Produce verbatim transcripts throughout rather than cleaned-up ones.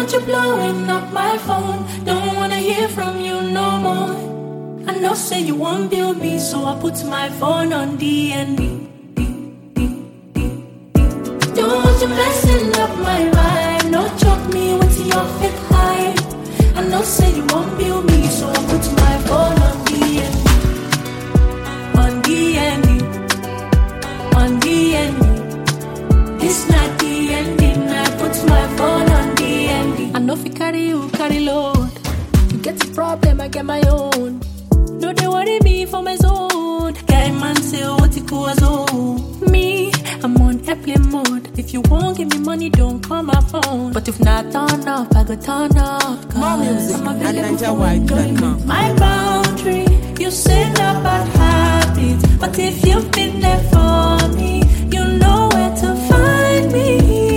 Don't you blowing up my phone? Don't wanna hear from you no more. I know say you won't build me, so I put my phone on D and D. Don't want you messing up my vibe. No choke me with your fake high. I know say you won't build me, so I put my phone on D and D. On D and D. On D and D. This not D and D. I put my phone on D and D. I know if you carry you, carry load. You get a problem, I get my own. No, they worry me for my zone. Guy man say what it was oh. Me, I'm on airplane mode. If you won't give me money, don't call my phone. But if not turn up, I go turn up. More music I'm at available niger for white dot com. enjoyment. My boundary, you say not bad habits. But if you've been there for me, you know where to find me.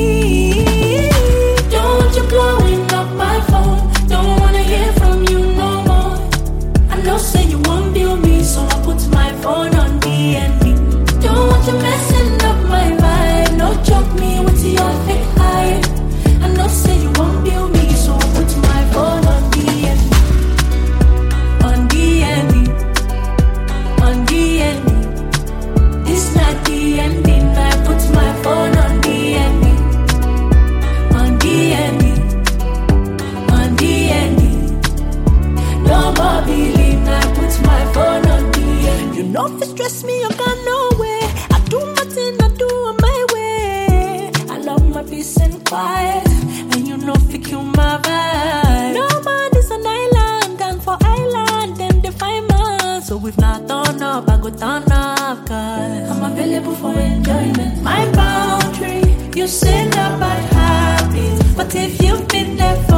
Don't you blowing up my phone? Don't wanna hear from you no more. I know say you won't build me, so I put my phone on D and D. Don't want you messing up my vibe. No choke me with your fake high. I know say you won't build me, so I put my phone on D and D. On D and D. On D and D. This not D and D. I put my phone on D and D. On D and D. On D and D. No more believe I put my phone on D and D. You know if it stress me, I got no way. I do my thing, I do it my way. I love my peace and quiet, and you know if you kill my vibe. No man is an island, and for island, them define man. So if not turn up, I go turn up, cause I'm available for enjoyment. My boundary, you say not bad habits, but if you've been there for